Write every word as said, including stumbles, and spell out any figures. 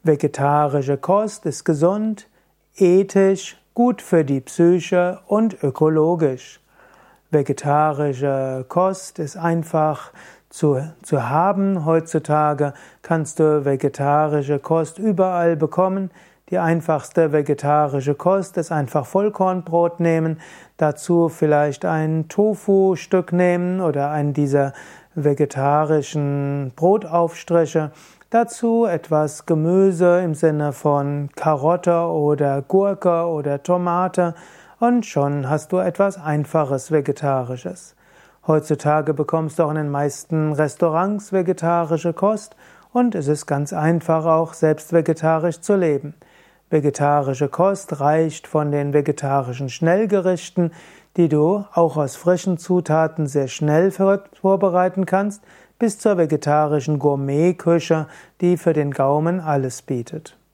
Vegetarische Kost ist gesund, ethisch, gut für die Psyche und ökologisch. Vegetarische Kost ist einfach zu, zu haben. Heutzutage kannst du vegetarische Kost überall bekommen. Die einfachste vegetarische Kost ist einfach Vollkornbrot nehmen, dazu vielleicht ein Tofu-Stück nehmen oder einen dieser vegetarischen Brotaufstriche, dazu etwas Gemüse im Sinne von Karotte oder Gurke oder Tomate und schon hast du etwas Einfaches Vegetarisches. Heutzutage bekommst du auch in den meisten Restaurants vegetarische Kost und es ist ganz einfach auch selbst vegetarisch zu leben. Vegetarische Kost reicht von den vegetarischen Schnellgerichten, die du auch aus frischen Zutaten sehr schnell vorbereiten kannst, bis zur vegetarischen Gourmetküche, die für den Gaumen alles bietet.